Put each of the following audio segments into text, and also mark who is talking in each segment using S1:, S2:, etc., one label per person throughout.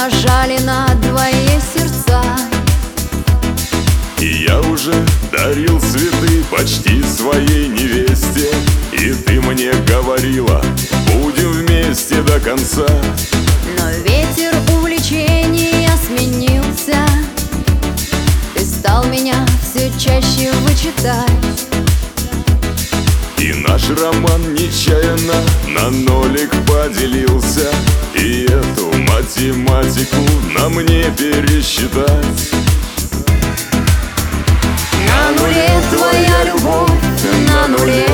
S1: нажали на твои сердца.
S2: И я уже дарил цветы почти своей невесте, и ты мне говорила: будем вместе до конца.
S1: Но ветер увлечения сменился, ты стал меня все чаще вычитать.
S2: И наш роман нечаянно на нолик поделился, и эту математику на мне пересчитать.
S1: На нуле твоя любовь, на нуле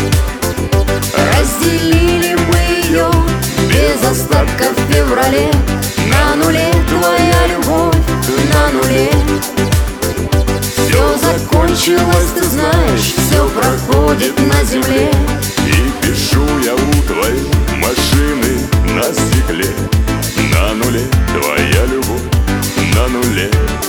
S1: разделили мы ее без остатка в феврале. На нуле твоя любовь, на нуле все закончилось, ты знаешь, все проходит на земле.
S2: И пишу я у твоей машины на стекле: на нуле твоя любовь, на нуле.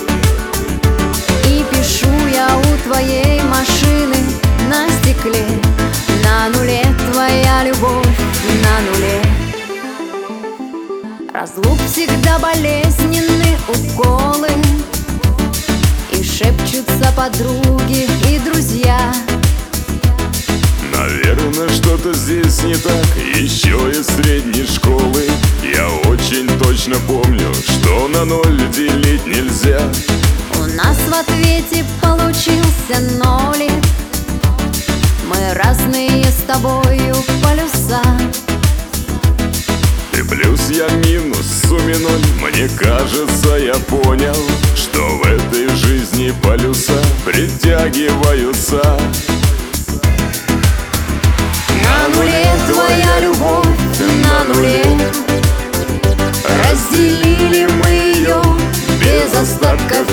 S1: И пишу я у твоей машины на стекле: на нуле твоя любовь, на нуле. Разлук всегда болезненны уколы, и шепчутся подруги и друзья.
S2: Наверное, что-то здесь не так, еще из средней школы. Я очень точно помню, что на ноль делить нельзя.
S1: У нас в ответе получился нолик, мы разные с тобою полюса.
S2: Ты плюс, я минус, в сумме ноль. Мне кажется, я понял, что в этой жизни полюса притягиваются.
S1: На нуле твоя любовь, на нуле разделили мы ее без остатка